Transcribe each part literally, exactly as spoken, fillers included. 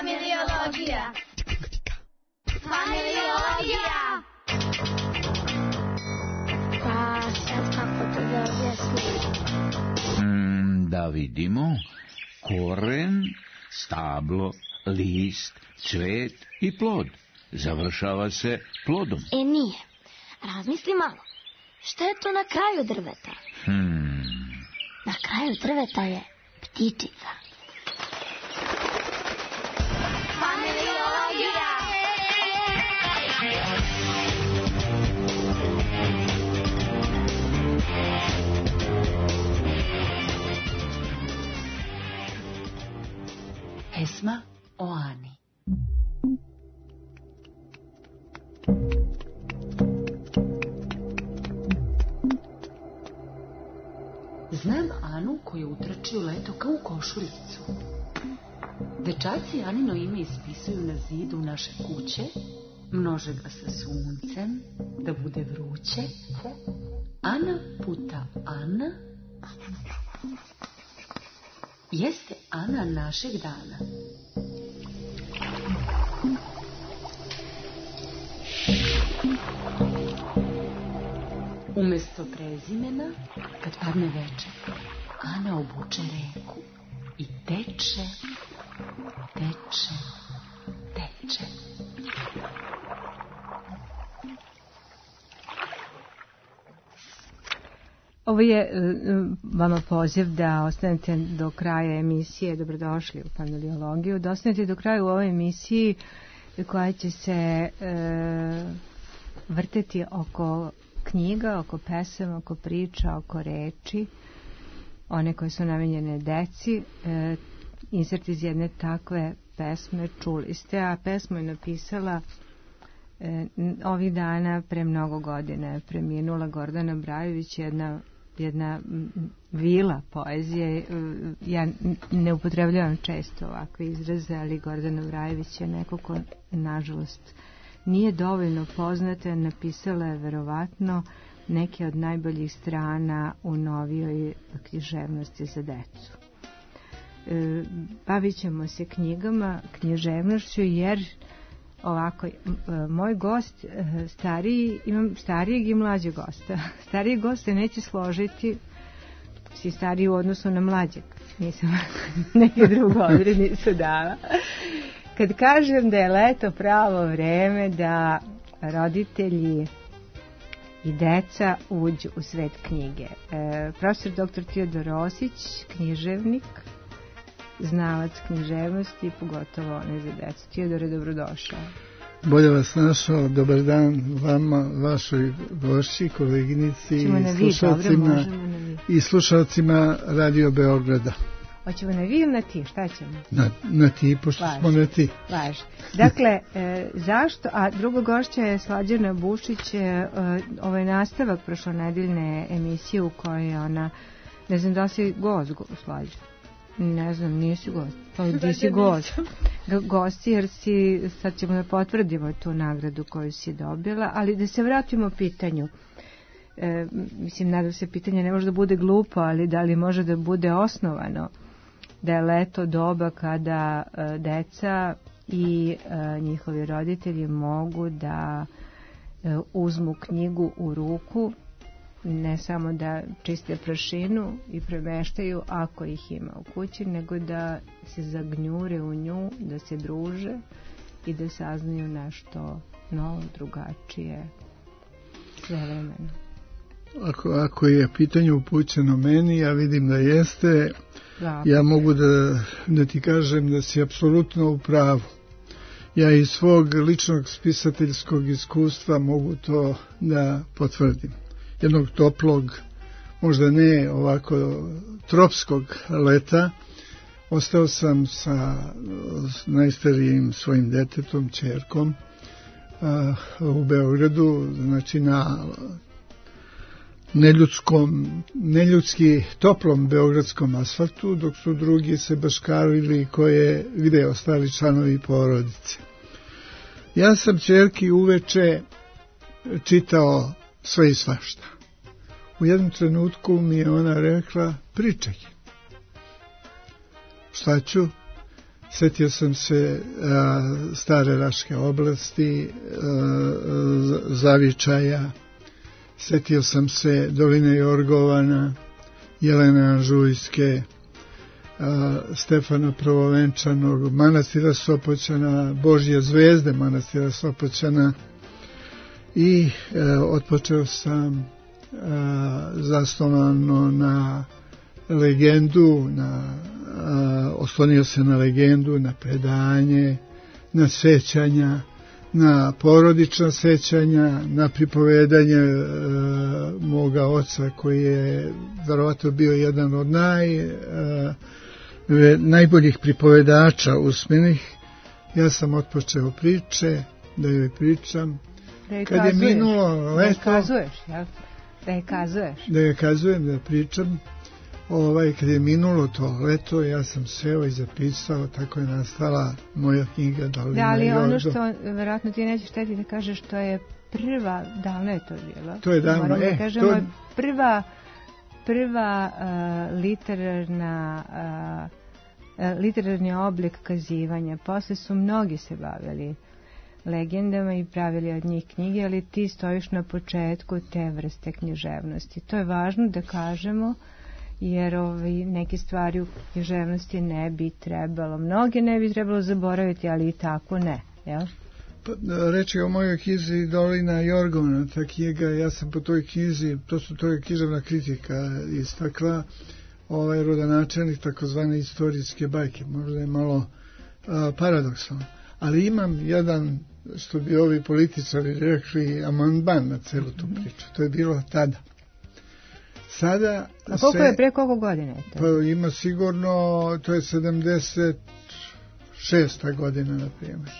Familiologija. Familiologija. Pa sad kako to da objasnim? Mm, da vidimo. Koren, stablo, list, cvet i plod. Završava se plodom. E nije. Razmisli malo. Šta je to na kraju drveta? Hmm. Na kraju drveta je ptičica. Familiologija. Pesma o Ani. Znam Anu koju utrči u leto kao u košuljicu. Dečaci Anino ime ispisuju na zidu naše kuće, množe ga sa suncem, da bude vruće. Ana puta Ana jeste Ana našeg dana. Umesto prezimena, kad padne večer, Ana obuče reku i teče, teče, teče. Ovo je vama poziv da ostanete do kraja emisije. Dobrodošli u Familiologiju. Da ostanete do kraja u ovoj emisiji koja će se e, vrteti oko knjiga, oko pesama, oko priča, oko reči, one koje su namenjene deci. E, insert iz jedne takve pesme čuli ste, a pesmu je napisala e, ovih dana pre mnogo godina je preminula Gordana Brajović, jedna jedna vila poezije. Ja ne upotrebljavam često ovakve izraze, ali Gordana Brajović je neko ko, nažalost, nije dovoljno poznata. Napisala je verovatno neke od najboljih strana u novijoj književnosti za decu. E, bavit ćemo se knjigama, književnošću, jer ovako, moj gost stariji, imam starijeg i mlađeg gosta. Stariji gost se neće složiti, si stariji u odnosu na mlađeg. Nisam neke drugo odrednicu dala. Kad kažem da je leto pravo vreme da roditelji i deca uđu u svet knjige. E, profesor doktor Teodor Rosić, književnik, znalac književnosti, pogotovo one za decu. Teodore, dobrodošao. Bolje vas našao, dobar dan vama, vašoj gošći, koleginici i slušalcima, i slušalcima Radio Beograda. Hoćemo na vi ili na ti, šta ćemo? Na, na ti, pošto Važi. smo na ti. Važi. Dakle, e, zašto, a druga gošća je Slađana Bušić, e, ovo je nastavak prošlonedeljne emisije u kojoj ona, ne znam da si gost, go, Slađa. Ne znam, nisi gost. Pa gdje si gost? Gost jer si, sad ćemo da potvrdimo tu nagradu koju si dobila, ali da se vratimo pitanju. E, mislim, nadam se pitanje ne može da bude glupo, ali da li može da bude osnovano da je leto doba kada e, deca i e, njihovi roditelji mogu da e, uzmu knjigu u ruku, ne samo da čiste prašinu i premeštaju ako ih ima u kući, nego da se zagnjure u nju, da se druže i da saznaju nešto novo, drugačije, svevremeno. Ako, ako je pitanje upućeno meni, ja vidim da jeste, da. Ja mogu da, da ti kažem da si apsolutno u pravu. Ja iz svog ličnog spisateljskog iskustva mogu to da potvrdim. Jednog toplog, možda ne ovako tropskog leta, ostao sam sa najstarijim svojim detetom, ćerkom, u Beogradu, znači na neljudskom, neljudski toplom beogradskom asfaltu, dok su drugi se baškarili koje, gde ostali članovi porodice. Ja sam ćerki uveče čitao sve i svašta. U jednom trenutku mi je ona rekla, pričaj. Šta ću? Sjetio sam se a, stare Raške oblasti, a, Zavičaja, sjetio sam se doline Jorgovana, Jelene Anžujske, a, Stefana Prvovenčanog, manastira Sopoćana, Božje zvezde manastira Sopoćana i a, otpočeo sam a, zasnovano na legendu, na, a, oslonio se na legendu, na predanje, na sećanja, na porodična sećanja, na pripovedanje e, moga oca koji je verovatno bio jedan od naj, e, najboljih pripovedača usmenih. Ja sam otpočeo priče, da joj pričam. Da je kad je minulo leto, da je kazuješ, jel? Da je kazuješ. Da je kazujem, da pričam. Ovaj, kad je minulo to leto, ja sam seo i zapisao, tako je nastala moja knjiga Dolina Da, ali Jorgo. ono što, verovatno ti nećeš šteti da kažeš, to je prva, davno je to bilo. To je davno, Moramo e. da kažemo, To... prva, prva uh, literarna, uh, literarni oblik kazivanja. Posle su mnogi se bavili legendama i pravili od njih knjige, ali ti stojiš na početku te vrste književnosti. To je važno da kažemo, jer ovaj, neke stvari u književnosti ne bi trebalo, mnoge ne bi trebalo zaboraviti, ali i tako ne, jel? Pa, reći o mojoj knjizi Dolina Jorgovana, ta knjiga, ja sam po toj knjizi, to su to je književna kritika istakla, ovaj rodonačelnik takozvane istorijske bajke, možda je malo a, paradoksalno, ali imam jedan, što bi ovi političari rekli, amandman na celu tu priču, to je bilo tada. Sada A koliko se, je, pre koliko godine je to? Pa ima sigurno, to je sedamdeset šesta godina, na primjer.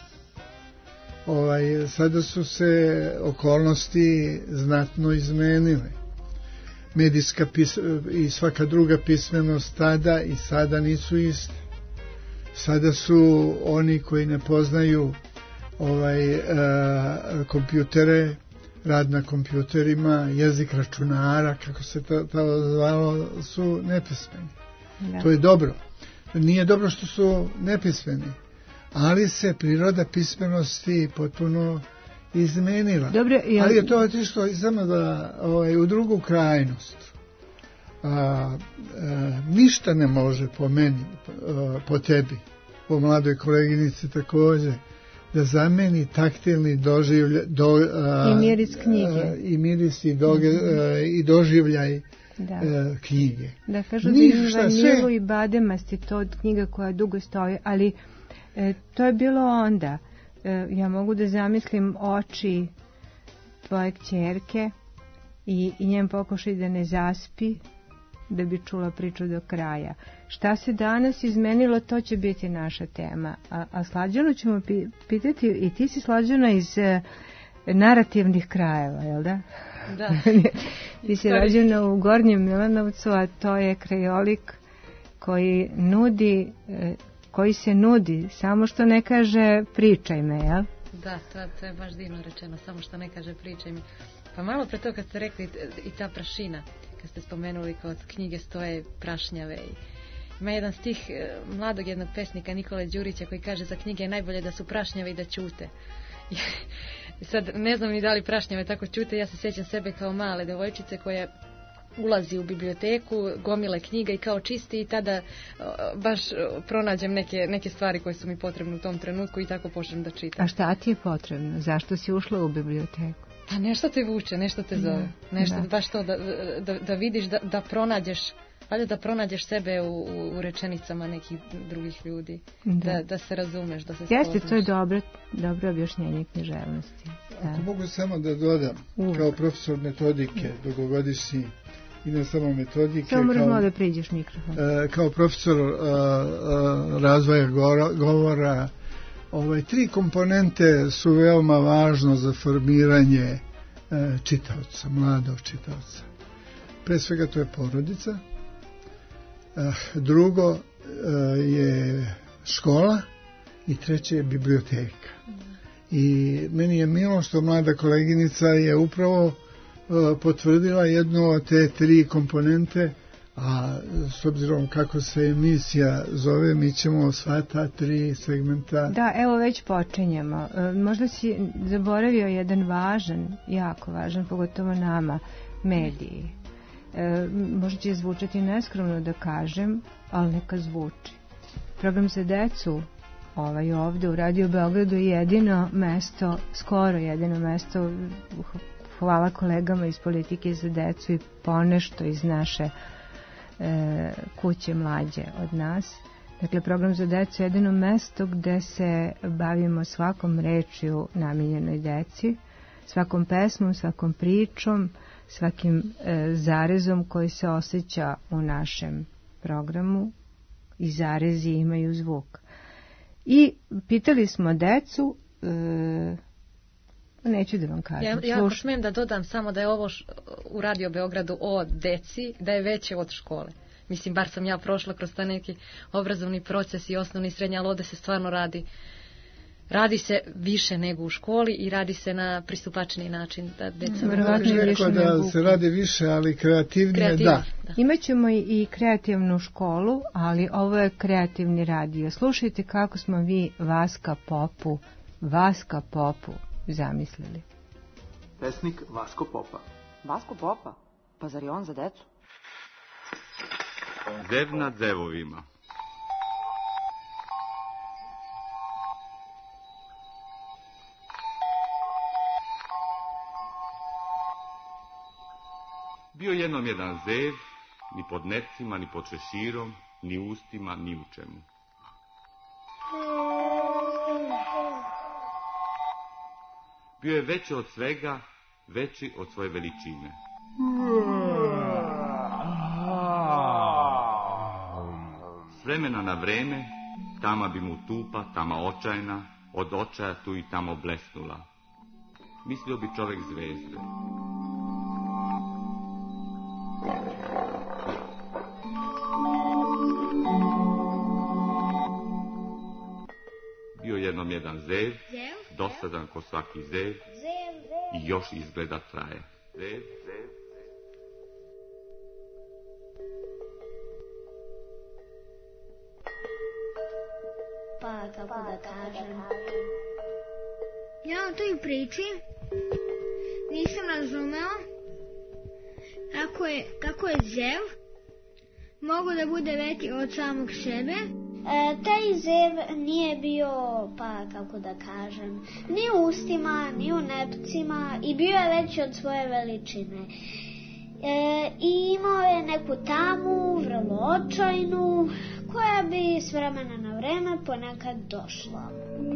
Ovaj, sada su se okolnosti znatno izmenile. Medijska pis, i svaka druga pismenost tada i sada nisu iste. Sada su oni koji ne poznaju ovaj, a, kompjutere, rad na kompjuterima, jezik računara, kako se to, to zvalo, su nepismeni. Da. To je dobro. Nije dobro što su nepismeni, ali se priroda pismenosti potpuno izmenila. Dobro, ja... Ali je to otišlo i samo da, ovaj, u drugu krajnost. A, a, ništa ne može po meni, a, po tebi, po mladoj koleginici također, da zameni taktilni doživljaj do, a, i miris knjige a, i miris i, doge, a, i doživljaj da. A, knjige. Da kažu da ima vanilu sve... i bademasti, to od knjiga koja dugo stoji, ali e, to je bilo onda. E, ja mogu da zamislim oči tvoje kćerke i, i njen pokušaj da ne zaspi, da bi čula priču do kraja. Šta se danas izmenilo, to će biti naša tema. A, a Slađanu ćemo pi, pitati, i ti si Slađana iz e, narativnih krajeva, jel da? Da. Ti si rođena u Gornjem Milanovcu, a to je krajolik koji nudi, e, koji se nudi, samo što ne kaže pričaj me, jel? Da, to, to je baš divno rečeno, samo što ne kaže pričaj mi. Pa malo pre to kad ste rekli i ta prašina, kad ste spomenuli kod knjige stoje prašnjave i ima jedan stih mladog jednog pesnika Nikole Đurića koji kaže za knjige je najbolje da su prašnjave i da ćute. I sad ne znam ni da li prašnjave tako ćute, ja se sjećam sebe kao male devojčice koja ulazi u biblioteku, gomile knjiga i kao čisti i tada baš pronađem neke, neke stvari koje su mi potrebne u tom trenutku i tako počnem da čitam. A šta ti je potrebno? Zašto si ušla u biblioteku? Pa nešto te vuče, nešto te zove. Da, nešto da. Baš to da, da, da vidiš, da, da pronađeš, valjda da pronađeš sebe u, u rečenicama nekih drugih ljudi. Da, da, da se razumeš, da se spoznaš. Jeste, to je dobro, dobro objašnjenje književnosti. Da. Ako mogu samo da dodam, Uvijek. Kao profesor metodike, dugogodišnji, i ne samo metodike, samo moraš malo da priđeš mikrofon. Kao profesor a, a, razvoja govora, ovaj, tri komponente su veoma važno za formiranje e, čitaoca, mladog čitaoca. Pre svega to je porodica, e, drugo e, je škola i treće je biblioteka. I meni je milo što mlada koleginica je upravo e, potvrdila jednu od te tri komponente, a s obzirom kako se emisija zove, mi ćemo sva ta tri segmenta... Da, evo već počinjemo. Možda si zaboravio jedan važan, jako važan, pogotovo nama, mediji. E, možda će zvučati neskromno da kažem, ali neka zvuči. Program za decu, ovaj ovde u Radio Beogradu, je jedino mesto, skoro jedino mesto, hvala kolegama iz Politike za decu i ponešto iz naše e, kuće mlađe od nas. Dakle, program za decu je jedino mesto gde se bavimo svakom rečju namijenjenoj deci, svakom pesmom, svakom pričom, svakim e, zarezom koji se osjeća u našem programu, i zarezi imaju zvuk. I pitali smo decu, e, neću da vam kažem. Ja, ja ako smijem da dodam samo da je ovo š, u Radio Beogradu o deci, da je veće od škole. Mislim, bar sam ja prošla kroz taj neki obrazovni proces i osnovni i srednji, ali ovde se stvarno radi radi se više nego u školi i radi se na pristupačniji način da deca... Verovatno je više da nego... se radi više, ali kreativnije, kreativnije da. da. Imaćemo i, i kreativnu školu, ali ovo je kreativni radio. Slušajte kako smo vi Vaska Popu, Vaska Popu zamislili. Pesnik Vasko Popa. Vasko Popa? Pa zar je on za decu? Zev nad zevovima. Bio jednom jedan zev, ni pod necima, ni pod šeširom, ni ustima, ni u čemu. Bio je veći od svega, veći od svoje veličine. S vremena na vreme, tama bi mu tupa, tama očajna, od očaja tu i tamo blesnula. Mislio bi čovek zvezde. Bio jednom jedan zev, dosadan ko svaki zev, i još izgleda traje. Zev, zev. Pa, kako da kažem, ja o toj priči nisam razumeo kako je, kako je zev mogu da bude veći od samog sebe. E, taj zev nije bio, pa kako da kažem, ni u ustima, ni u nepcima i bio je veći od svoje veličine. E, I imao je neku tamu, vrlo očajnu, koja bi s vremena na vreme ponekad došla.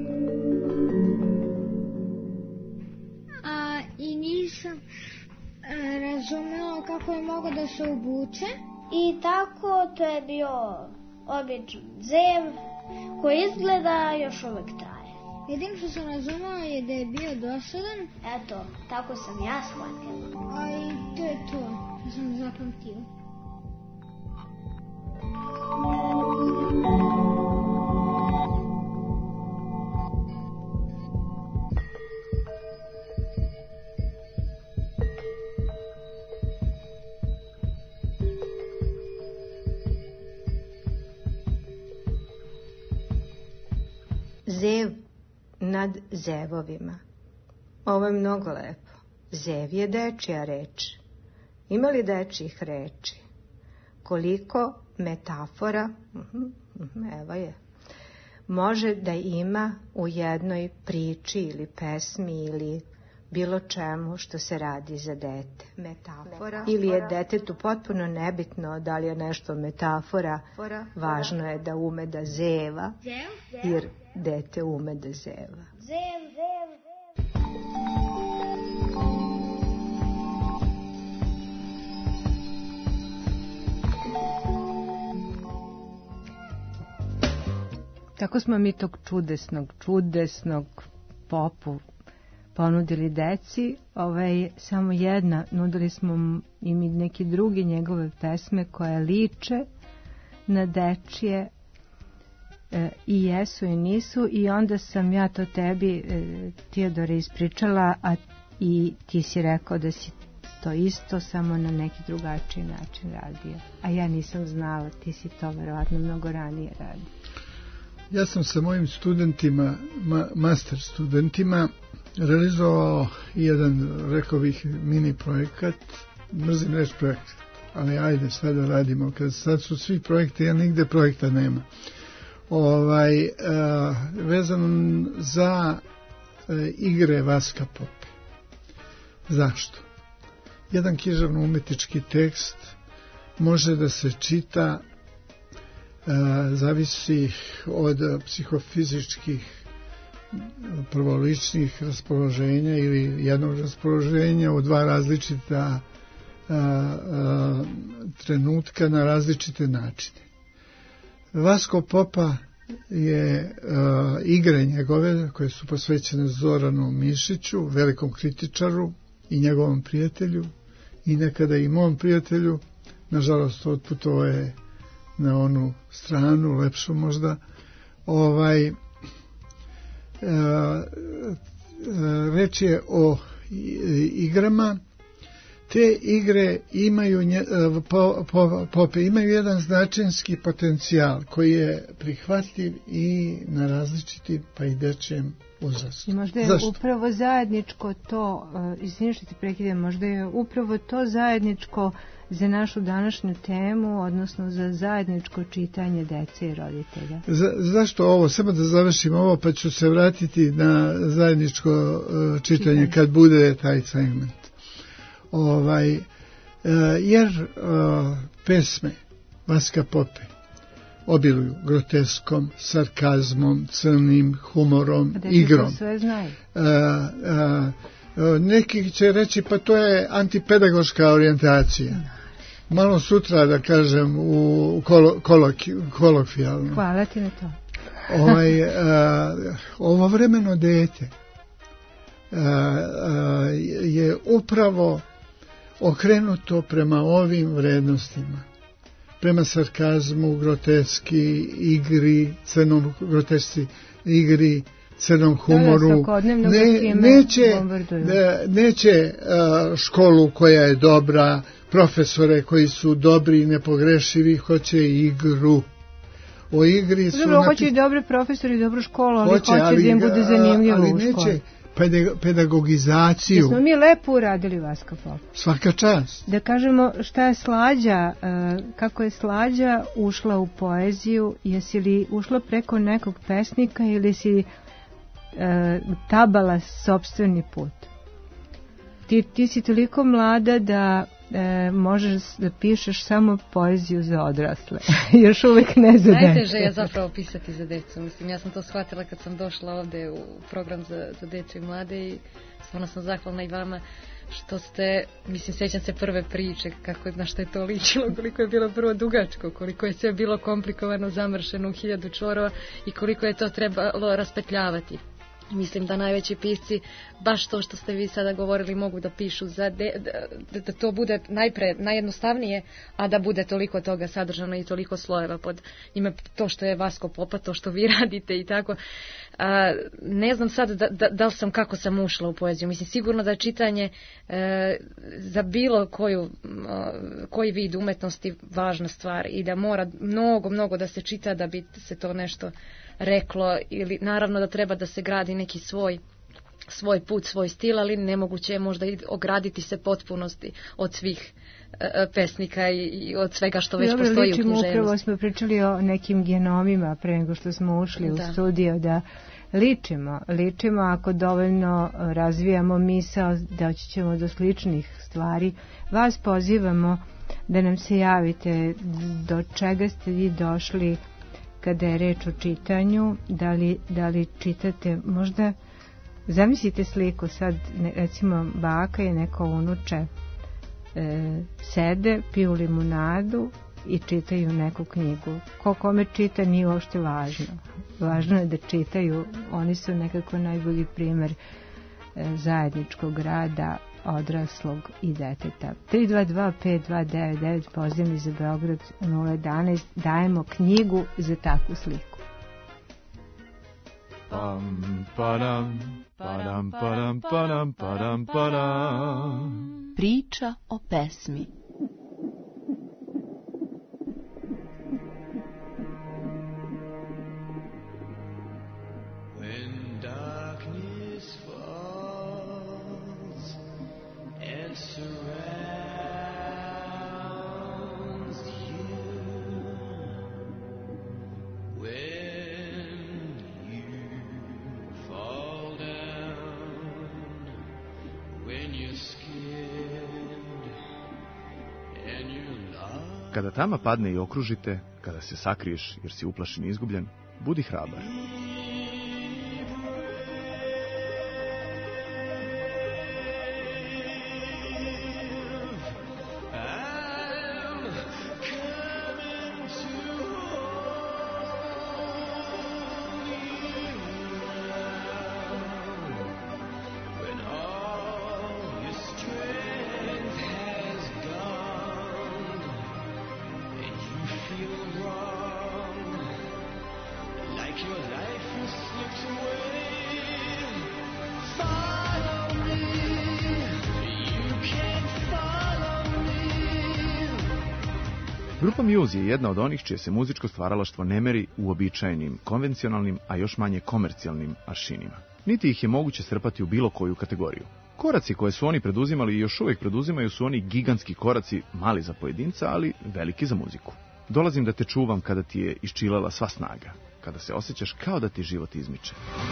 A, i nisam a, razumela kako je mogo da se obuče. I tako to je bio običan zev koji izgleda još uvek traje. Jedino što sam razumela je da je bio dosadan. Eto, tako sam ja shvatila. A i to je to što sam zapamtila. Zev nad zevovima. Ovo je mnogo lepo. Zev je dečija reč. Ima li dečjih reči? Koliko metafora, evo je, može da ima u jednoj priči ili pesmi ili bilo čemu što se radi za dete. Metafora. Ili je detetu potpuno nebitno da li je nešto metafora, važno je da ume da zeva, jer dete ume da zeva. Zev, zev, Tako smo mi tog čudesnog, čudesnog Popu ponudili deci. Ovaj, samo jedna, nudili smo i mi neki drugi njegove pesme koje liče na dečije e, i jesu i nisu, i onda sam ja to tebi, e, Teodore, ispričala, a i ti si rekao da si to isto, samo na neki drugačiji način radio. A ja nisam znala, ti si to verovatno mnogo ranije radio. Ja sam sa mojim studentima, ma, master studentima, realizovao jedan, rekao bih, mini projekat, mrzim reći projekt, ali ajde sve da radimo, kad sad su svi projekti, ja nigde projekta nema. Ovaj, uh, vezano za uh, igre Vaska Pope. Zašto? Jedan književno-umetnički tekst može da se čita, uh, zavisi od psihofizičkih prvoličnih raspoloženja ili jednog raspoloženja u dva različita uh, uh, trenutka na različite načine. Vasko Popa je uh, igre njegove koje su posvećene Zoranu Mišiću, velikom kritičaru i njegovom prijatelju i nekada i mom prijatelju, nažalost otputovao je na onu stranu, lepšu možda, ovaj, uh, uh, reč je o igrama. Te igre imaju, po, po, Pope imaju jedan značenski potencijal koji je prihvatljiv i na različitim pa i dečijem uzrastu. I možda je Zašto? upravo zajedničko to, izvini što ti prekidam, možda je upravo to zajedničko za našu današnju temu, odnosno za zajedničko čitanje dece i roditelja. Za, zašto ovo? Samo da završim ovo pa ću se vratiti na zajedničko uh, čitanje, čitanje kad bude taj segment. Ovaj, uh, jer uh, pesme Vaska Pope obiluju groteskom, sarkazmom, crnim humorom, igrom. Sve znaju. Uh, uh, neki će reći pa to je antipedagoška orijentacija. Malo sutra da kažem u kolo, koloki, kolokvijalno. Hvala ti na to. ovaj, uh, ovo vremeno dete uh, uh, je upravo okrenuto prema ovim vrednostima, prema sarkazmu, groteski, igri, crnom grotesci, igri, crnom humoru. Ne, neće, neće uh, školu koja je dobra, profesore koji su dobri i nepogrešivi, hoće igru. O igri su... Dobro, napi... hoće i dobre profesori i dobru školu, ali hoće, hoće ali, da im bude zanimljivo u školu. Neće pedagogizaciju. Da smo mi lepo uradili Vaska Popa. Svaka čast. Da kažemo šta je Slađa, kako je Slađa ušla u poeziju, jesi li ušla preko nekog pesnika ili si tabala sopstveni put? Ti, ti si toliko mlada da e, možeš da pišeš samo poeziju za odrasle. Još uvijek ne za decu. Najteže je zapravo pisati za decu. Mislim, ja sam to shvatila kad sam došla ovde u program za, za decu i mlade i stvarno sam zahvalna i vama što ste, mislim, sećam se prve priče, kako, na što je to ličilo, koliko je bilo prvo dugačko, koliko je sve bilo komplikovano, zamršeno u hiljadu čvorova i koliko je to trebalo raspetljavati. Mislim da najveći pisci, baš to što ste vi sada govorili, mogu da pišu za de, da, da to bude najpre, najjednostavnije, a da bude toliko toga sadržano i toliko slojeva pod ime, to što je Vasko Popa, to što vi radite i tako. A, ne znam sad da, da, da li sam, kako sam ušla u poeziju. Mislim, sigurno da je čitanje e, za bilo koju, a, koji vid umetnosti važna stvar i da mora mnogo, mnogo da se čita da bi se to nešto reklo, ili naravno da treba da se gradi neki svoj svoj put, svoj stil, ali nemoguće je možda i ograditi se potpunosti od svih e, pesnika i, i od svega što već Dobro, postoji u književnosti. Upravo smo pričali o nekim genomima pre nego što smo ušli da. u studio, da ličimo, ličimo ako dovoljno razvijamo misao, doći ćemo do sličnih stvari. Vas pozivamo da nam se javite do čega ste vi došli kada je reč o čitanju, da li, da li čitate, možda zamislite sliku, sad recimo baka i neko unuče e, sede, piju limunadu i čitaju neku knjigu. Ko kome čita nije uopšte važno. Važno je da čitaju, oni su nekako najbolji primer e, zajedničkog rada odraslog i deteta. tri dva dva pet dva devet devet, pozivni za Beograd nula jedanaest, dajemo knjigu za takvu sliku. Pam, padam, padam, padam, padam, padam, padam. Priča o pesmi. Kada tama padne i okružite, kada se sakriješ jer si uplašen i izgubljen, budi hrabar. Grupa Muse je jedna od onih čije se muzičko stvaralaštvo ne meri uobičajenim, konvencionalnim, a još manje komercijalnim aršinima. Niti ih je moguće strpati u bilo koju kategoriju. Koraci koje su oni preduzimali i još uvijek preduzimaju su oni gigantski koraci, mali za pojedinca, ali veliki za muziku. Dolazim da te čuvam kada ti je iščilala sva snaga, kada se osjećaš kao da ti život izmiče.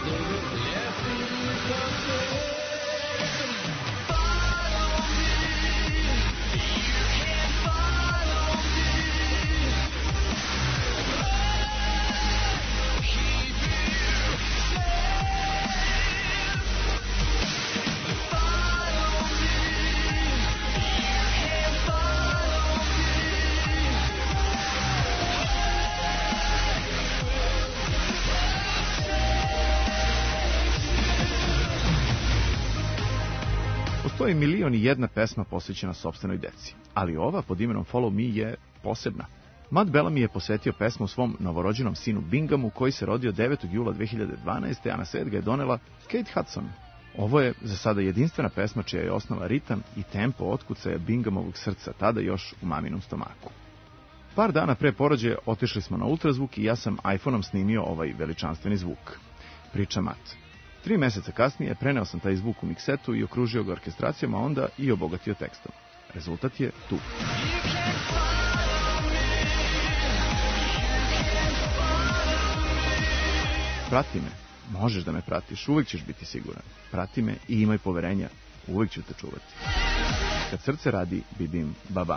Postoji milion i jedna pesma posvećena sopstvenoj deci, ali ova pod imenom Follow Me je posebna. Matt Bellamy je posvetio pesmu svom novorođenom sinu Binghamu, koji se rodio devetog jula dve hiljade dvanaeste. a na svet ga je donela Kate Hudson. Ovo je za sada jedinstvena pesma čija je osnova ritam i tempo otkucaja Binghamovog srca, tada još u maminom stomaku. Par dana pre porođaja otišli smo na ultrazvuk i ja sam iPhoneom snimio ovaj veličanstveni zvuk. Priča Matt. Tri mjeseca kasnije preneo sam taj zvuk u miksetu i okružio ga orkestracijama, a onda i obogatio tekstom. Rezultat je tu. Prati me. Možeš da me pratiš, uvijek ćeš biti siguran. Prati me i imaj poverenja, uvijek ću te čuvati. Kad srce radi, bibim babam.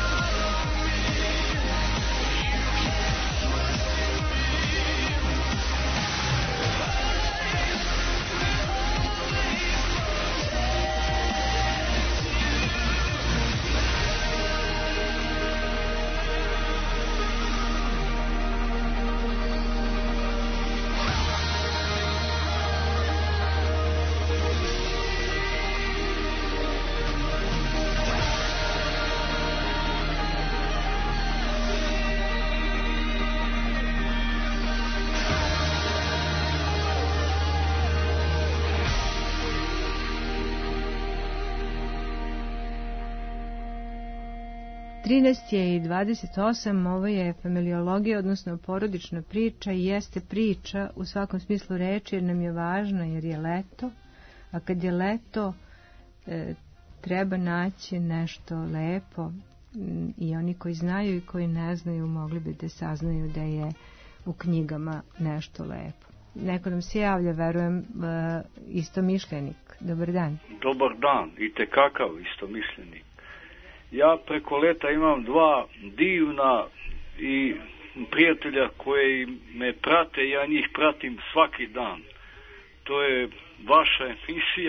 trinaest je i dvadeset osam, ovo je familiologija, odnosno porodična priča i jeste priča u svakom smislu reči jer nam je važna jer je leto, a kad je leto e, treba naći nešto lepo i oni koji znaju i koji ne znaju mogli bi da saznaju da je u knjigama nešto lepo. Neko nam se javlja, verujem, e, istomišljenik. Dobar dan. Dobar dan, i te kakav istomišljenik. Ja preko leta imam dva divna i prijatelja koji me prate, ja njih pratim svaki dan. To je vaša emisija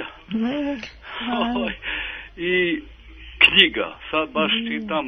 i knjiga. Sad baš čitam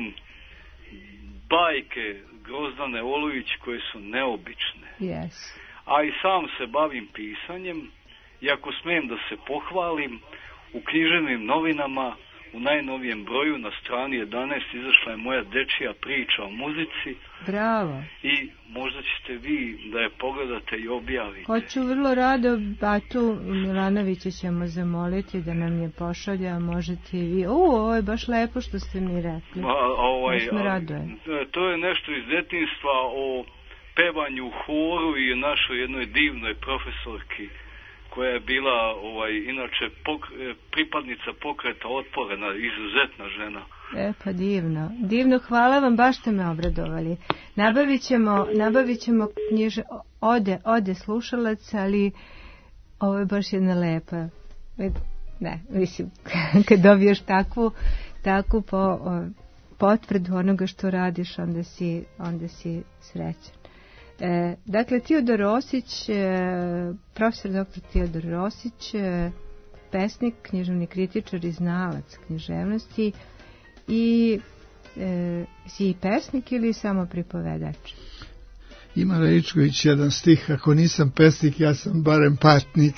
bajke Grozdane Olujić koje su neobične. Yes. A i sam se bavim pisanjem i ako smijem da se pohvalim, u književnim novinama u najnovijem broju na strani jedanaest izašla je moja dečija priča o muzici. Bravo. I možda ćete vi da je pogledate i objavite. Hoću vrlo rado, Batu Milanovića ćemo zamoliti da nam je pošalja, a možete i vi. O, ovo je baš lepo što ste mi rekli. A, ovaj, baš me raduje. To je nešto iz detinjstva o pevanju u horu i našoj jednoj divnoj profesorki koja je bila ovaj, inače pok, pripadnica pokreta Otporena, izuzetna žena. E pa divno, divno, hvala vam, baš ste me obradovali. Nabavit ćemo, nabavit ćemo knjiže, ode, ode slušalac, ali ovo je baš jedna lepa, ne, mislim, kad dobiješ takvu, takvu po, potvrdu onoga što radiš, onda si, onda si srećan. E, dakle, Teodor Rosić, e, profesor doktor Teodor Rosić, e, pesnik, književni kritičar i znalac književnosti. I e, si i pesnik ili samo pripovedač? Ima Raičković jedan stih, ako nisam pesnik, ja sam barem patnik.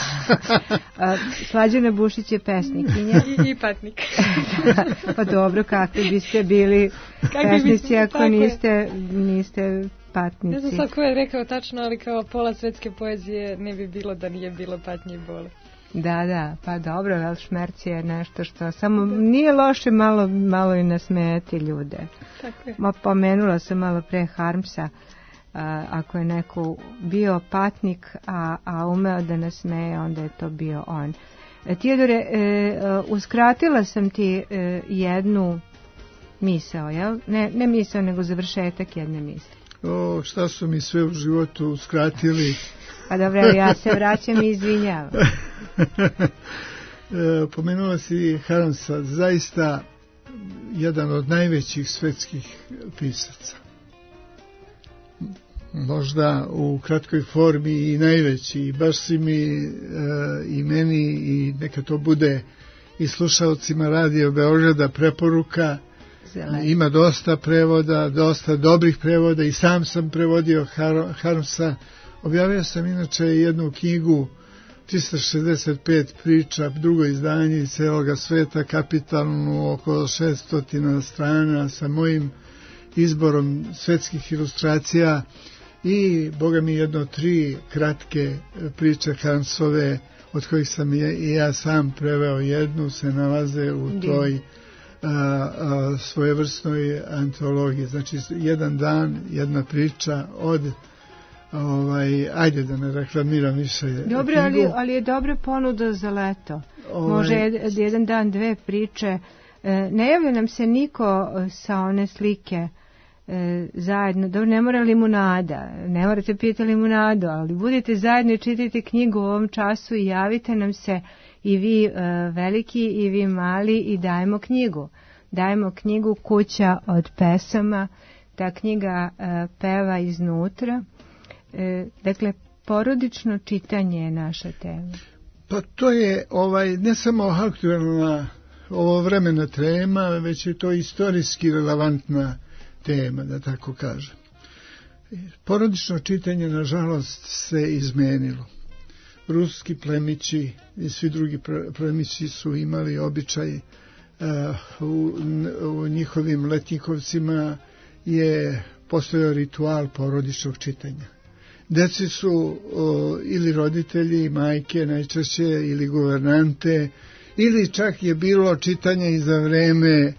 Slađana Bušić je pesnikinja. I, i patnik. Pa dobro, kakvi biste bili pesnici ako niste, niste patnici? Ne znam sad ko je rekao tačno, ali kao pola svetske poezije ne bi bilo da nije bilo patnje i bole. Da, da, pa dobro, vel šmerc je nešto što samo nije loše malo, malo i nasmejati ljude. Tako je. Ma, pomenula sam malo pre Harmsa, a, ako je neko bio patnik, a, a umeo da nasmeje, onda je to bio on. E, Teodore, e, e, uskratila sam ti e, jednu misao, jel? Ne, ne misao, nego završetak jedne misli. O, šta su mi sve u životu uskratili? Pa dobro, ja se vraćam i izvinjavam. Pomenula si Harmsa, zaista jedan od najvećih svetskih pisaca. Možda u kratkoj formi i najveći. I baš si mi e, i meni i neka to bude i slušalcima Radio Beograda preporuka. Zelen. Ima dosta prevoda, dosta dobrih prevoda i sam sam prevodio Har- Harmsa. Objavio sam inače jednu knjigu trista šezdeset pet priča, drugo izdanje iz celoga sveta, kapitalnu, oko šesto strana, sa mojim izborom svetskih ilustracija i, boga mi, jedno tri kratke priče Harmsove, od kojih sam i ja sam preveo jednu, se nalaze u toj a, a, svojevrsnoj antologiji. Znači, jedan dan, jedna priča od Ovaj, ajde da ne reklamiram više. Dobro, ali, ali je dobra ponuda za leto. Ovaj, može jedan dan, dve priče. E, ne javlja nam se niko sa one slike e, zajedno. Dobro, ne mora limunada, ne morate pijeti limunadu, ali budete zajedno i čitajte knjigu u ovom času i javite nam se i vi e, veliki i vi mali i dajemo knjigu. Dajemo knjigu Kuća od pesama. Ta knjiga e, peva iznutra. E, dakle, porodično čitanje je naša tema. Pa to je ovaj ne samo aktualna ovovremena tema, već je to istorijski relevantna tema, da tako kažem. Porodično čitanje, nažalost, se izmenilo. Ruski plemići i svi drugi plemići su imali običaj uh, u, u njihovim letnjikovcima je postojao ritual porodičnog čitanja. Deci su o, ili roditelji, majke najčešće, ili guvernante, ili čak je bilo čitanje i za vreme e,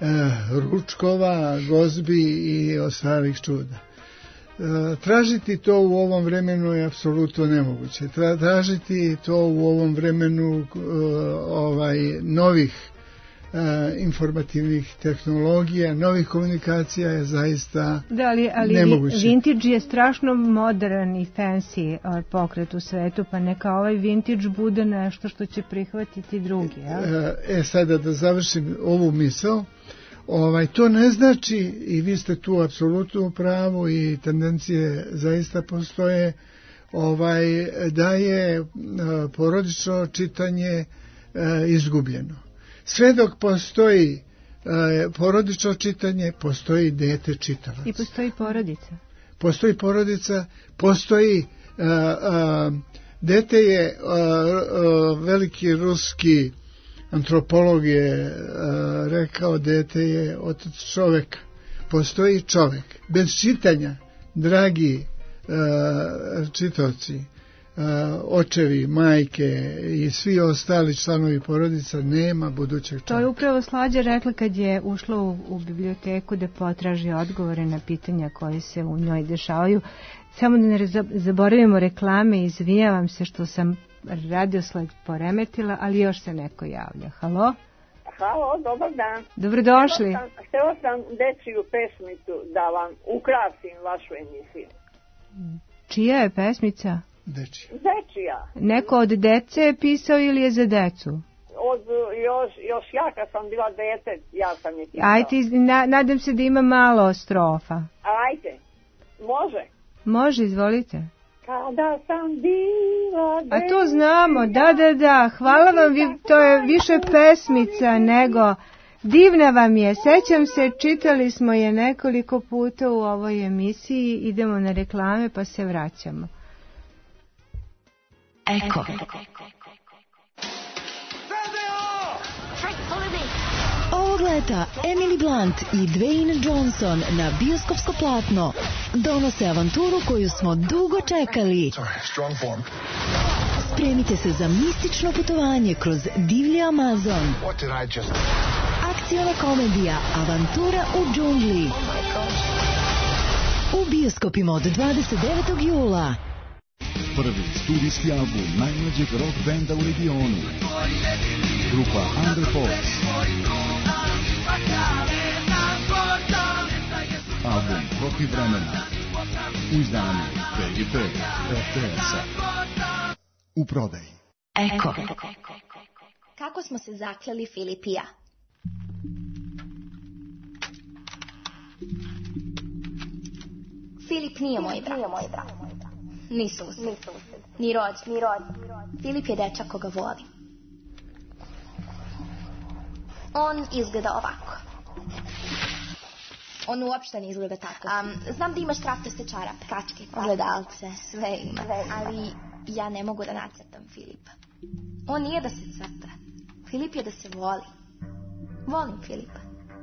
ručkova, gozbi i ostalih čuda. E, tražiti to u ovom vremenu je apsolutno nemoguće. Tra, tražiti to u ovom vremenu e, ovaj novih Uh, informativnih tehnologija, novih komunikacija je zaista da, ali, ali nemoguće. Vintage je strašno modern i fancy uh, pokret u svetu, pa neka ovaj vintage bude nešto što će prihvatiti drugi. Ja? E, sada da završim ovu misao, ovaj, to ne znači, i vi ste tu apsolutno u pravu i tendencije zaista postoje, ovaj, da je uh, porodično čitanje uh, izgubljeno. Sve dok postoji e, porodično čitanje, postoji dete čitalac. I postoji porodica. Postoji porodica, postoji... E, e, dete je e, e, veliki ruski antropolog je e, rekao, dete je otac čoveka. Postoji čovek. Bez čitanja, dragi čitaoci, očevi, majke i svi ostali članovi porodica, nema budućeg čovjeka. To je upravo Slađa rekla kad je ušla u, u biblioteku da potraži odgovore na pitanja koje se u njoj dešavaju. Samo da ne zaboravimo reklame, izvinjavam se što sam radiosled poremetila, ali još se neko javlja. Halo? Halo, dobar dan. Dobrodošli. Htela sam, htela sam dečiju pesmicu da vam ukrasim vašu emisiju. Čija je pesmica? Dečija. Dečija. Neko od dece je pisao ili je za decu? Od, još, još ja kad sam bila dete, ja sam je pisao. Ajde, na, nadam se da ima malo strofa. Ajde, može. Može, izvolite. Kada sam bila dečija. A to znamo, da, da, da. Hvala vam, vi, to je više pesmica nego... Divna vam je, sećam se, čitali smo je nekoliko puta u ovoj emisiji, idemo na reklame pa se vraćamo. Eko. Ovog leta Emily Blunt i Dwayne Johnson na bioskopsko platno donose avanturu koju smo dugo čekali. Spremite se za mistično putovanje kroz divlji Amazon. Akciona komedija Avantura u džungli. U bioskopima od dvadeset devetog jula. Prvi studijski album najmlađeg rock benda u regionu. Grupa Under Force. Album Protiv vremena. U izdanju B G P R T S-a. U prodaji. Eko. Kako smo se zakleli Filip i ja? Filip nije moj brat. Ni sused. Ni rođen. Ni rođen. Filip je dečak koga volim. On izgleda ovako. On uopšte ne izgleda tako. Um, znam da imaš traftaste čarape, kačke, ogledalce, sve ima. Ali ja ne mogu da nacrtam Filipa. On nije da se crta. Filip je da se voli. Volim Filipa.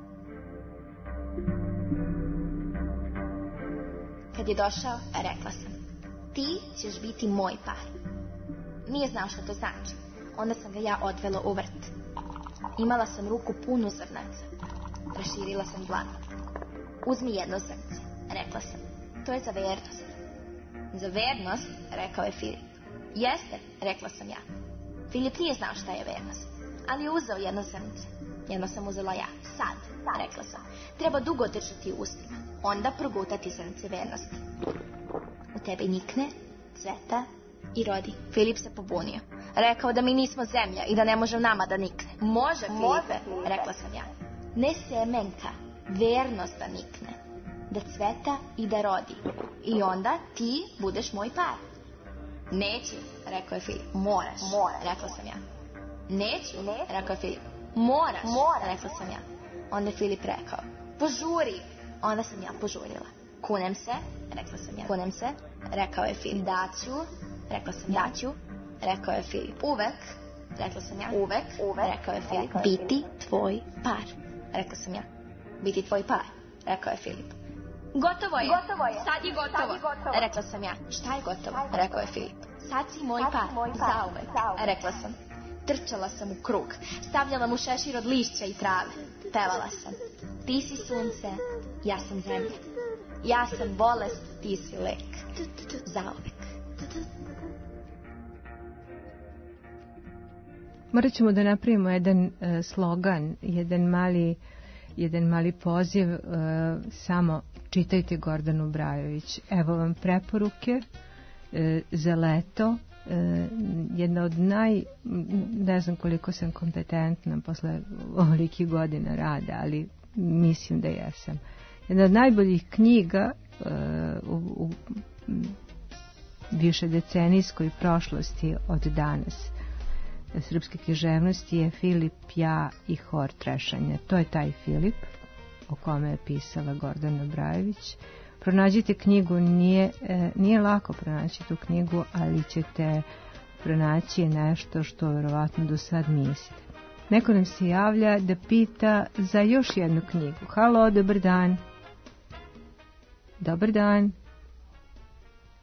Kad je došao, rekla sam, ti ćeš biti moj par. Nije znao što to znači. Onda sam ga ja odvela u vrt. Imala sam ruku punu zrnaca. Raširila sam dlanu. Uzmi jedno srce, rekla sam. To je za vernost. Za vernost, rekao je Filip. Jeste, rekla sam ja. Filip nije znao šta je vernost, ali je uzeo jedno srce. Jedno sam uzela ja. Sad, rekla sam. Treba dugo držati u ustima. Onda progutati srce vernosti. U tebi nikne, cveta i rodi. Filip se pobunio. Rekao da mi nismo zemlja i da ne može nama da nikne. Može, Filipe, rekla sam ja. Ne semenka, vernost da nikne. Da cveta i da rodi. I onda ti budeš moj par. Neću, rekao je Filip. Moraš, Moraš. rekla sam ja. Neću, Neću. rekao je Filip. Moraš, Moraš, rekla sam ja. Onda je Filip rekao, požuri. Onda sam ja požurila. Kunem se, rekla sam ja. Kunem se, rekao je Filip. Daću, rekla sam ja. Daću, rekao je Filip. Uvek, rekla sam ja. Uvek, Uvek, rekao je Filip. Biti tvoj par, rekla sam ja. Biti tvoj par, rekao je Filip. Gotovo je, gotovo je. Sad je gotovo, Sad je gotovo. rekla sam ja. Šta je gotovo, rekao je Filip. Sad si moj par, zauvek, rekla sam. Trčala sam u krug, stavljala mu šešir od lišća i trave. Pevala sam. Ti si sunce, ja sam zemlja. Ja sam bolest, ti si lek. Zauvek. Morat ćemo da napravimo jedan uh, slogan, jedan mali, jedan mali poziv. Uh, samo čitajte Gordanu Brajović. Evo vam preporuke uh, za leto. Uh, jedna od naj, ne znam koliko sam kompetentna posle ovolikih godina rada, ali mislim da jesam. Jedna od najboljih knjiga uh, u, u više decenijskoj prošlosti od danas srpske književnosti je Filip, ja i hor trešanja. To je taj Filip o kome je pisala Gordana Brajović. Pronađite knjigu, nije, e, nije lako pronaći tu knjigu, ali ćete pronaći nešto što verovatno do sad niste. Neko nam se javlja da pita za još jednu knjigu. Halo, dobar dan. Dobar dan.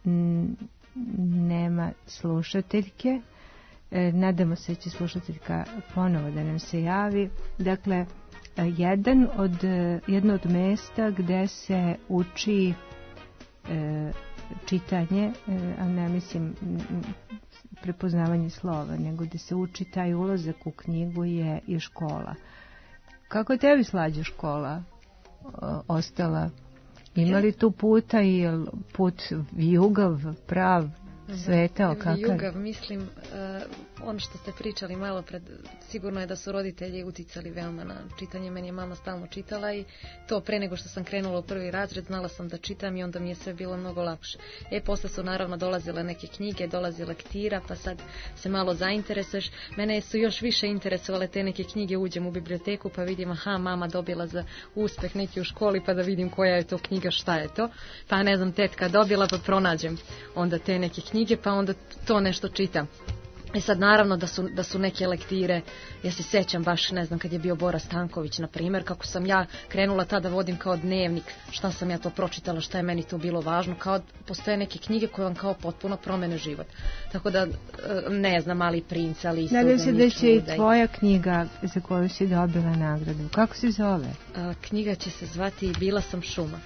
m, nema slušateljke. E, nadamo se da će slušateljka ponovo da nam se javi. Dakle, jedan od, jedno od mesta gde se uči e, čitanje, e, a ne mislim prepoznavanje slova, nego gde se uči taj ulazak u knjigu je i škola. Kako je tebi, Slađo, škola o, ostala? Ima li tu puta i put vijugav, prav, svetao kakav? Vijugav, mislim, uh, ono što ste pričali malo pred, sigurno je da su roditelji uticali veoma na čitanje. Meni je mama stalno čitala i to pre nego što sam krenula u prvi razred znala sam da čitam i onda mi je sve bilo mnogo lakše. E, posle su naravno dolazile neke knjige, dolazi lektira, pa sad se malo zainteresuješ. Mene su još više interesovale te neke knjige, uđem u biblioteku pa vidim, aha, mama dobila za uspeh neki u školi, pa da vidim koja je to knjiga, šta je to. Pa ne znam, tetka dobila, pa pronađem onda te neke knjige, pa onda to nešto čitam. I sad naravno da su, da su neke lektire, ja se sećam baš, ne znam, kad je bio Bora Stanković, na primjer, kako sam ja krenula tada vodim kao dnevnik, šta sam ja to pročitala, šta je meni to bilo važno, kao postoje neke knjige koje vam kao potpuno promene život. Tako da, ne znam, Mali princ, ali isto... Nadam se da će i tvoja knjiga za koju si dobila nagradu. Kako se zove? A, knjiga će se zvati Bila sam šuma.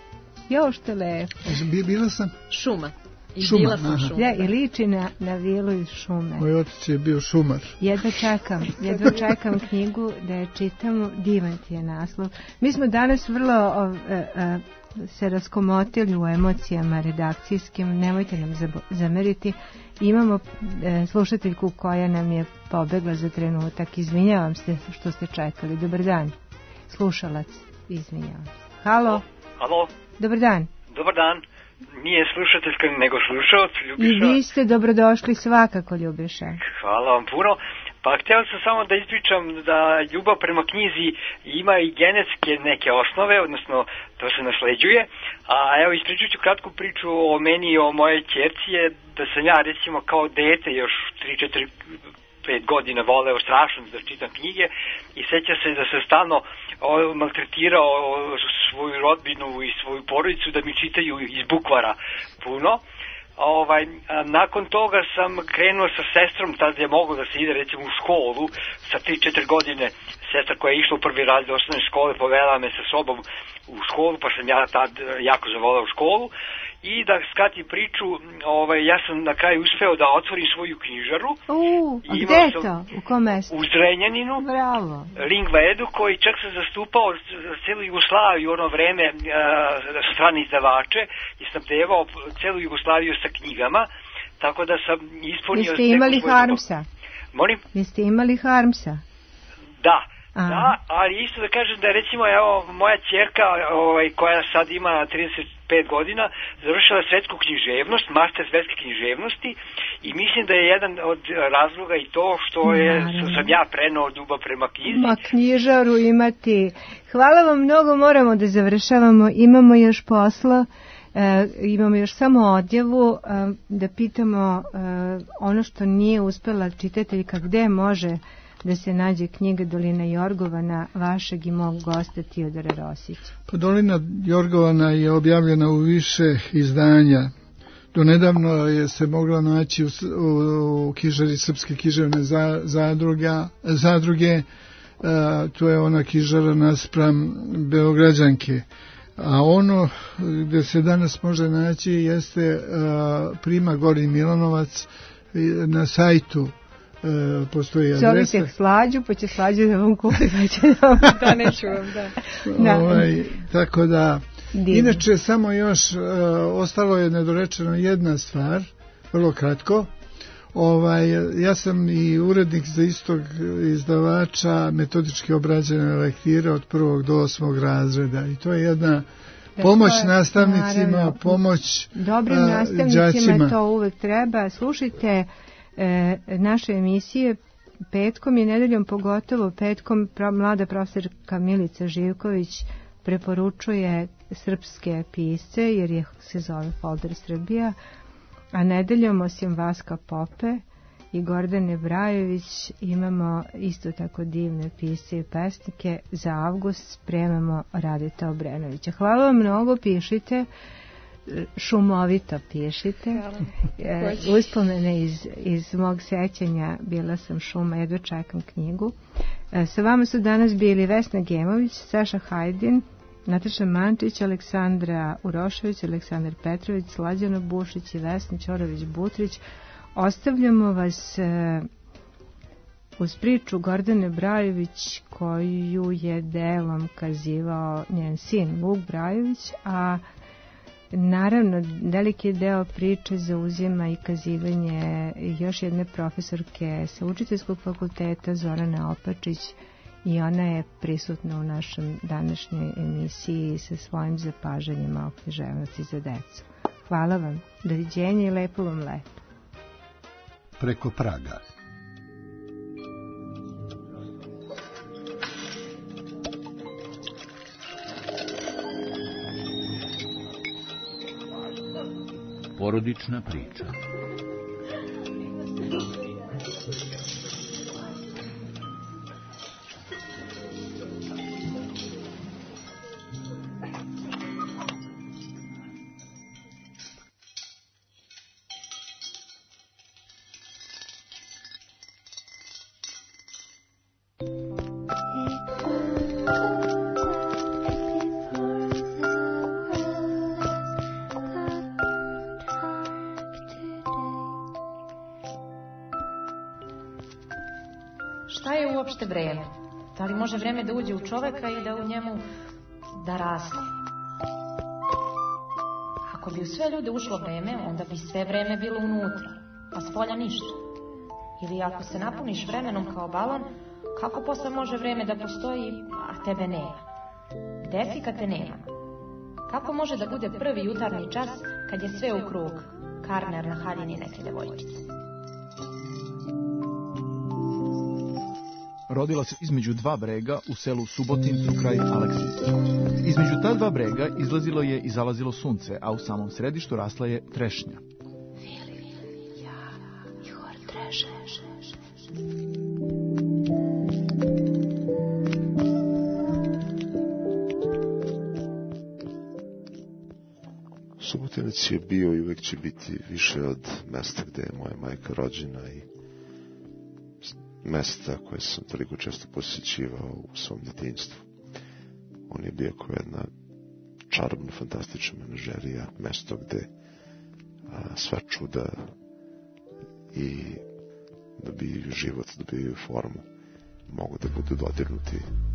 Jo, što lepo. Bila sam? Šuma. I šuma, bila sam šuma. Ja, i liči na, na vilu iz šume. Moj otac je bio šumar. Jedva čekam, jedva čekam knjigu da je čitamo, divan ti je naslov. Mi smo danas vrlo o, e, e, se raskomotili u emocijama redakcijskim, nemojte nam zameriti. Imamo e, slušateljku koja nam je pobegla za trenutak. Izvinjavam se što ste čekali. Dobar dan. Slušalac, izvinjavam se. Halo? Halo? Dobar dan. Dobar dan. Nije slušateljska, nego slušalac, Ljubiša. I vi ste dobrodošli svakako, Ljubiša. Hvala vam puno. Pa htio sam samo da ispričam da ljubav prema knjizi ima i genetske neke osnove, odnosno to se nasleđuje. A evo, ispričat ću kratku priču o meni i o mojej ćerci, je da sam ja recimo kao dete još tri četiri pet godina voleo strašno da čitam knjige i seća se da sam stalno maltretirao svoju rodbinu i svoju porodicu da mi čitaju iz bukvara puno. Ovaj, nakon toga sam krenuo sa sestrom, tada je moglo da se ide recimo u školu sa tri četiri godine. Sestra koja je išla u prvi razred osnovne škole povela me sa sobom u školu, pa sam ja tad jako zavoleo školu. I da skratim priču, ovaj, ja sam na kraju uspeo da otvorim svoju knjižaru. Uuu, a gde je to? U kom mestu? U Zrenjaninu. Bravo. Lingva Edu, koji čak sam zastupao celu Jugoslaviju u ono vreme, uh, strane izdavače, i sam devao celu Jugoslaviju sa knjigama, tako da sam ispunio... Jeste imali Harmsa? Molim? Jeste imali Harmsa? Da. Aha. Da, ali isto da kažem da recimo evo moja ćerka ovaj, koja sad ima trideset pet godina završila svetsku književnost, master svetske književnosti i mislim da je jedan od razloga i to što je što sam ja preneo ljubav prema knjizi. Ma knjižaru imati. Hvala vam mnogo, moramo da završavamo, imamo još posla. E, imamo još samo odjavu e, da pitamo e, ono što nije uspela čitateljka, gde može da se nađe knjiga Dolina Jorgovana vašeg i mog gosta Teodora Rosića. Pa Dolina Jorgovana je objavljena u više izdanja. Donedavno je se mogla naći u, u, u knjižari Srpske književne za, zadruga, zadruge. A, to je ona knjižara naspram Beograđanke. A ono gde se danas može naći jeste a, Prima Gori Milanovac na sajtu. E, postoji adresa. Zovite Slađu, pa će Slađu da vam kupi, pa će da vam... da, ne čuvam, da. da. Ovaj, tako da, divno. Inače, samo još uh, ostalo je nedorečeno jedna stvar, vrlo kratko. Ovaj, ja sam i urednik za istog izdavača metodički obrađene lektire od prvog do osmog razreda i to je jedna pomoć nastavnicima, naravno, pomoć dobrim uh, nastavnicima đacima. To uvek treba. Slušajte E, naše emisije petkom i nedeljom, pogotovo petkom, pra, mlada profesorka Milica Živković preporučuje srpske pisce jer je se zove Folder Srbija, a nedeljom osim Vaska Pope i Gordane Brajović imamo isto tako divne pisce i pesnike. Za avgust spremamo Radeta Obrenovića. Hvala vam mnogo, pišite. šumovito pišite. Uspomene iz, iz mog sećanja, bila sam šuma, jedva čekam knjigu. Sa vama su danas bili Vesna Gemović, Saša Hajdin, Nataša Mančić, Aleksandra Urošević, Aleksandar Petrović, Slađana Bušić i Vesna Ćorović-Butrić. Ostavljamo vas uz priču Gordane Brajović, koju je delom kazivao njen sin Vuk Brajović, a naravno veliki deo priče zauzima i kazivanje još jedne profesorke sa Učiteljskog fakulteta Zorane Opačić, i ona je prisutna u našem današnjoj emisiji sa svojim zapažanjima o književnosti za decu. Hvala vam, doviđenja i lepo vam leto. Preko praga. Porodična priča. Šta je uopšte vreme? Da li može vreme da uđe u čoveka i da u njemu da raste? Ako bi u sve ljude ušlo vreme, onda bi sve vreme bilo unutra, a spolja ništa. Ili ako se napuniš vremenom kao balon, kako posle može vreme da postoji, a tebe nema? Desi kad te nema. Kako može da bude prvi jutarnji čas kad je sve u krug? Karner na haljini neke devojčice. Rodila se između dva brega u selu Subotincu kraj Aleksisca. Između ta dva brega izlazilo je i zalazilo sunce, a u samom središtu rasla je trešnja. Subotinac je bio i uvek će biti više od mesta gde je moja majka rođena i mesta koje sam toliko često posjećivao u svom djetinjstvu. On je bio kao jedna čarobna, fantastična menažerija, mesto gde a, sva čuda i dobijaju život, dobijaju formu, mogu da budu dodirnuti.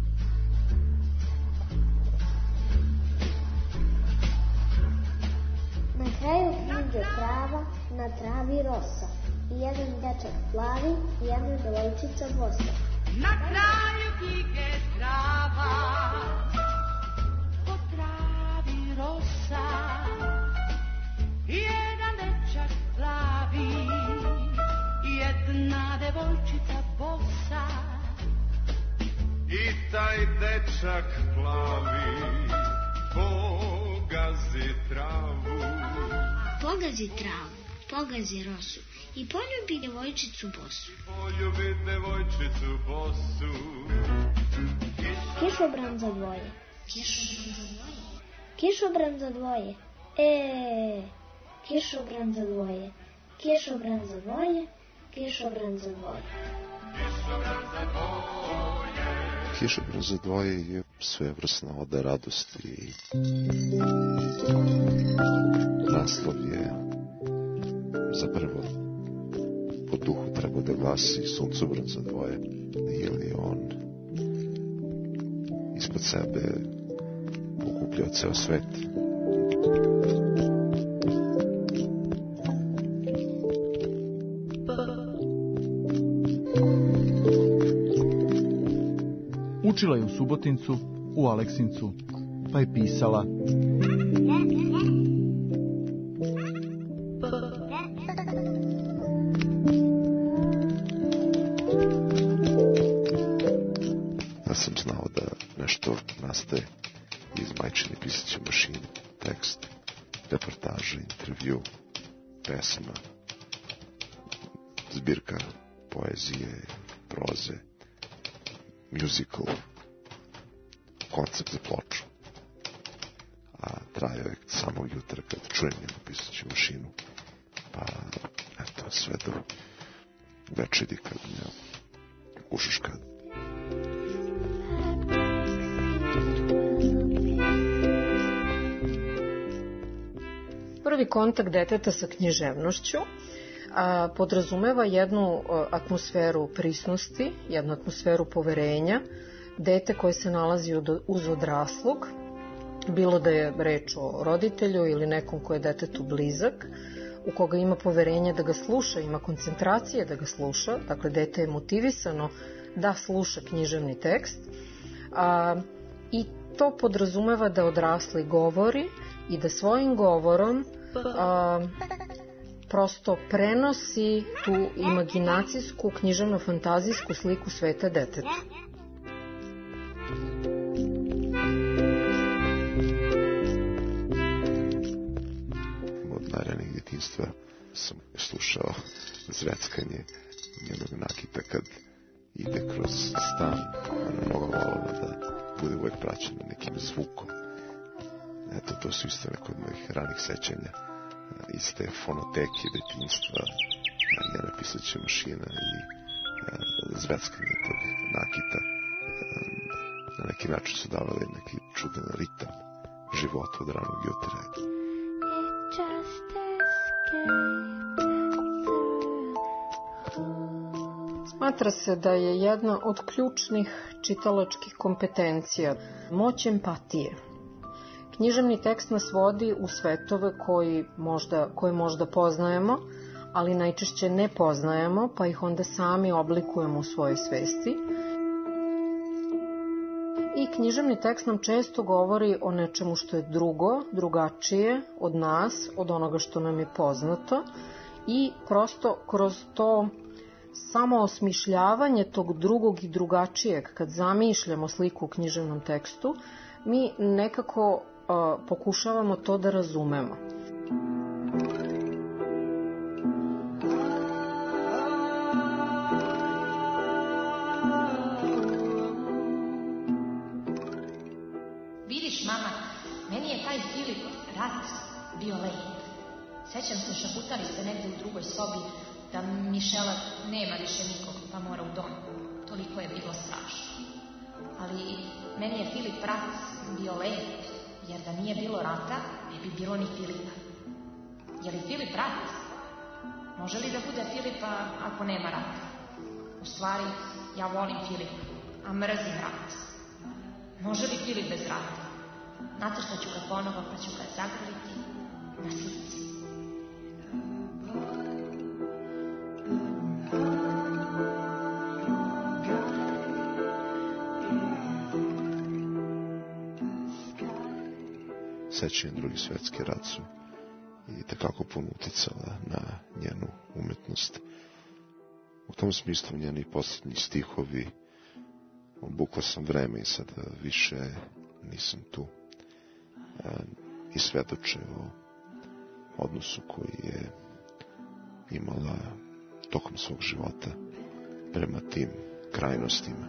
Na kraju knjige trava, na travi rosa. I jedan dečak plavi i jedna devojčica bosa. Na kraju knjige trava, po travi rosa. I jedan dečak plavi i jedna devojčica bosa. I taj dečak plavi pogazi travu. Pogazi travu, pogazi rosu. I poljubi devojčicu bosu. Poljubi devojčicu bosu. Kišobran za dvoje. Kišobran za dvoje. E, kišobran za dvoje. Kišobran za dvoje. Kišobran za dvoje. Kišobran za dvoje je svevrsna oda radosti. Naslov je zapravo po duhu treba da glasi suncobran za dvoje, ili on ispod sebe okupljao ceo svet. Učila je u Subotincu, u Aleksincu, pa je pisala. Ja sam znao da nešto nastaje iz majčine pisaće mašine, tekst, reportaža, intervju, pesma, zbirka poezije, proze, musical, koncept za ploču. A trajao je samog jutra kad čujem njenu pisaću mašinu. Pa, eto, sve do večeri kad me ušuška. Prvi kontakt deteta sa književnošću a, podrazumeva jednu a, atmosferu prisnosti, jednu atmosferu poverenja, dete koje se nalazi uz odraslog, bilo da je reč o roditelju ili nekom ko je detetu blizak, u koga ima poverenje da ga sluša, ima koncentracije da ga sluša, dakle dete je motivisano da sluša književni tekst, a, i to podrazumeva da odrasli govori i da svojim govorom a, prosto prenosi tu imaginacijsku, književno-fantazijsku sliku sveta detetu. Od najranijeg djetinjstva sam slušao zveckanje njenog nakita kad ide kroz stan. Ona mnogo volila da bude uvijek praćena nekim zvukom. Eto, to su isto neko od mojih ranih sećanja iz te fonoteke detinjstva, njena pisaća mašina i zveckanje tog nakita. Na neki način su davali neki čudan ritam života od ranog jutra. Smatra se da je jedna od ključnih čitalačkih kompetencija moć empatije. Književni tekst nas vodi u svetove koji možda, koje možda poznajemo, ali najčešće ne poznajemo, pa ih onda sami oblikujemo u svojoj svesti. I književni tekst nam često govori o nečemu što je drugo, drugačije od nas, od onoga što nam je poznato, i prosto kroz to samo osmišljavanje tog drugog i drugačijeg, kad zamišljamo sliku u književnom tekstu, mi nekako uh, pokušavamo to da razumemo. Vidiš, mama, meni je taj Filip rat bio lep. Sećam se, šaputali ste negde u drugoj sobi da Mišela nema više nikog, pa mora u dom. Toliko je bilo strašno. Ali meni je Filip rat bio lep, jer da nije bilo rata, ne bi bilo ni Filipa. Je li Filip rat? Može li da bude Filipa ako nema rata? U stvari, ja volim Filipa, a mrzim rat. Može li Filip bez rata? Nacrtat ću ga ponovo, pa ću ga zagrliti na slici. Sećanje Drugi svjetski rat su i tekako puno uticala na njenu umetnost. U tom smislu njeni posljednji stihovi, obukla sam vreme i sada više nisam tu, i svedoče o odnosu koji je imala tokom svog života prema tim krajnostima.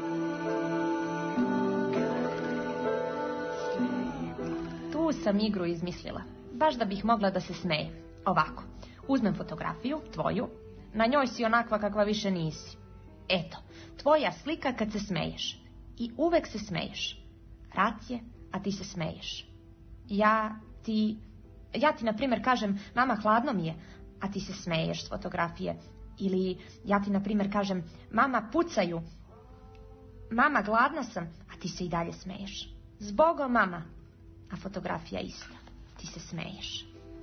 Tu sam igru izmislila, baš da bih mogla da se smejem. Ovako, uzmem fotografiju, tvoju, na njoj si onakva kakva više nisi. Eto, tvoja slika kad se smeješ. I uvek se smeješ. Rat je, a ti se smeješ. Ja ti, ja ti na primjer kažem, mama, hladno mi je, a ti se smeješ s fotografije. Ili ja ti na primjer kažem, mama, pucaju, mama, gladna sam, a ti se i dalje smeješ. Zbogom, mama, a fotografija ista, ti se smeješ.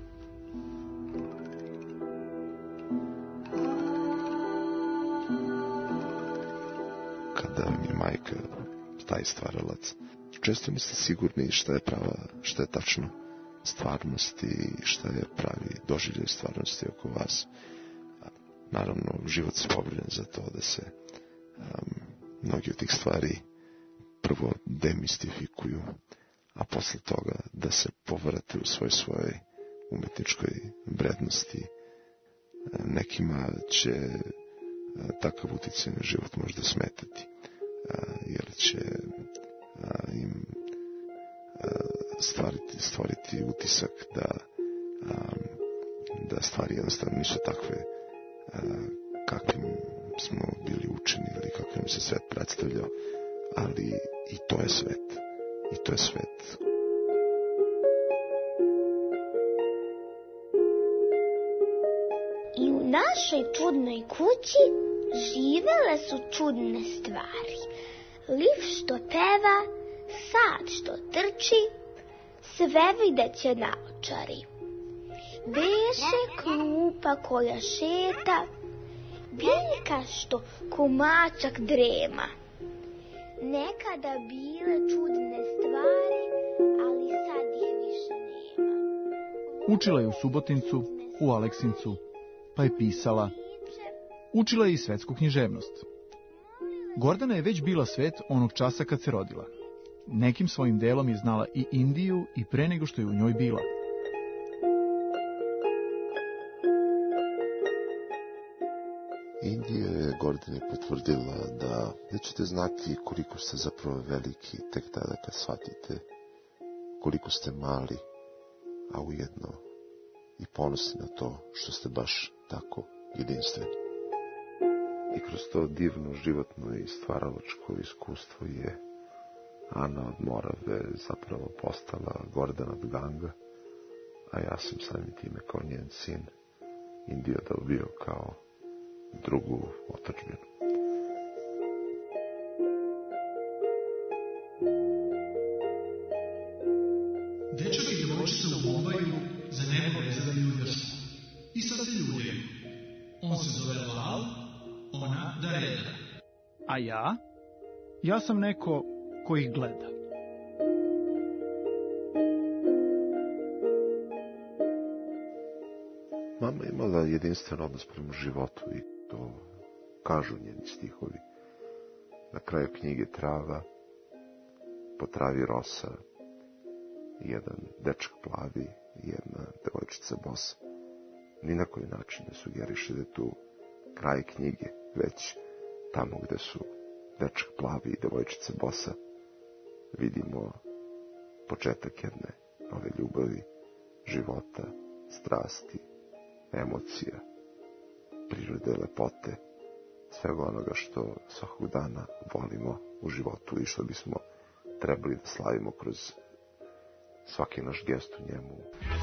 Kada mi je majka, taj stvaralac, često niste sigurni šta je prava, šta je tačno stvarnost i šta je pravi doživljaj stvarnosti oko vas. Naravno, život se povrljen za to da se um, mnogi od tih stvari prvo demistifikuju, a posle toga da se povrate u svoj svojoj umetničkoj vrednosti. Nekima će takav uticaj na život možda smetati, jer će im stvariti, stvoriti utisak da, da stvari jednostavno nisu takve kakvim smo bili učeni ili kakvim se svet predstavljao, ali i to je svet. I to je svet. I u našoj čudnoj kući živele su čudne stvari. Liv što peva, sat što trči, sve videće naočari. Beše klupa koja šeta, biljka što komačak drema. Nekada bile čudne stvari, ali sad ih više nema. Učila je u Subotincu, u Aleksincu, pa je pisala. Učila je i svetsku književnost. Gordana je već bila svet onog časa kad se rodila. Nekim svojim delom je znala i Indiju i pre nego što je u njoj bila. Indija je Gordani potvrdila da, da ćete znati koliko ste zapravo veliki tek tada kad shvatite koliko ste mali, a ujedno i ponosni na to što ste baš tako jedinstveni. I kroz to divno životno i stvaralačko iskustvo je Ana od Morave zapravo postala Gordana od Ganga, a ja sam samim time kao njen sin Indiju dobio kao drugu otadžbinu. Dečak i djevojčica u Bombaju za nebo vezali ljubljaštvo. I sad se ljuljaju. On se zove Lal, ona Dareda. A ja? Ja sam neko ko ih gleda. Mama je imala jedinstven odnos prema životu i to kažu njeni stihovi. Na kraju knjige Trava, po travi rosa, jedan dečak plavi i jedna devojčica bosa. Ni na koji način ne sugeriše da je tu kraj knjige, već tamo gde su dečak plavi i devojčica bosa vidimo početak jedne nove ljubavi, života, strasti, emocija, prirode, lepote, svega onoga što svakog dana volimo u životu i što bismo trebali da slavimo kroz svaki naš gest u njemu.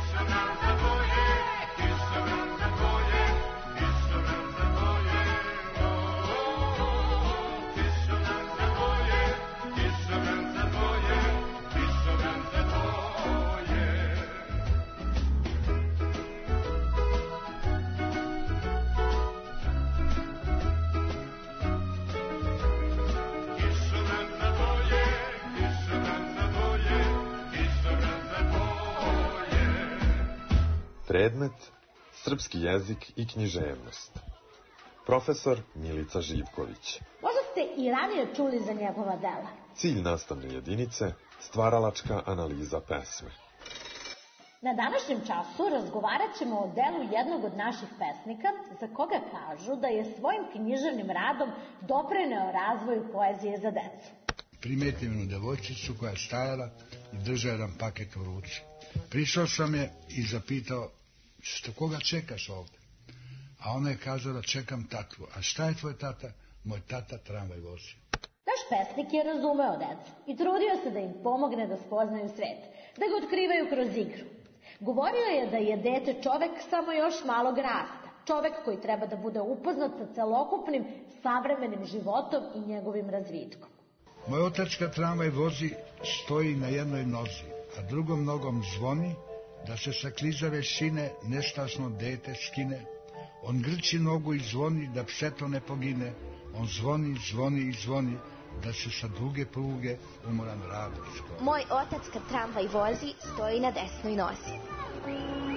Predmet srpski jezik i književnost. Profesor Milica Živković. Možda ste i ranije čuli za njegova dela. Cilj nastavne jedinice, stvaralačka analiza pesme. Na današnjem času razgovarat ćemo o delu jednog od naših pesnika, za koga kažu da je svojim književnim radom doprineo razvoju poezije za decu. Primetim jednu devojčicu koja je stajala i držala jedan paket u ruci. Prišao sam je i zapitao, što koga čekaš ovde? A ona je kazala, čekam tatu. A šta je tvoj tata? Moj tata tramvaj vozi. Naš pesnik je razumeo decu i trudio se da im pomogne da spoznaju svet, da ga otkrivaju kroz igru. Govorio je da je dete čovek samo još malog rasta, čovek koji treba da bude upoznat sa celokupnim savremenim životom i njegovim razvitkom. Moj otac kad tramvaj vozi stoji na jednoj nozi, a drugom nogom zvoni, da se sa klizave šine neštasno dete skine. On grči nogu i zvoni da pseto ne pogine. On zvoni, zvoni i zvoni da se sa duge pruge umoran radi skloni. Moj otac kad tramvaj vozi stoji na desnoj nozi.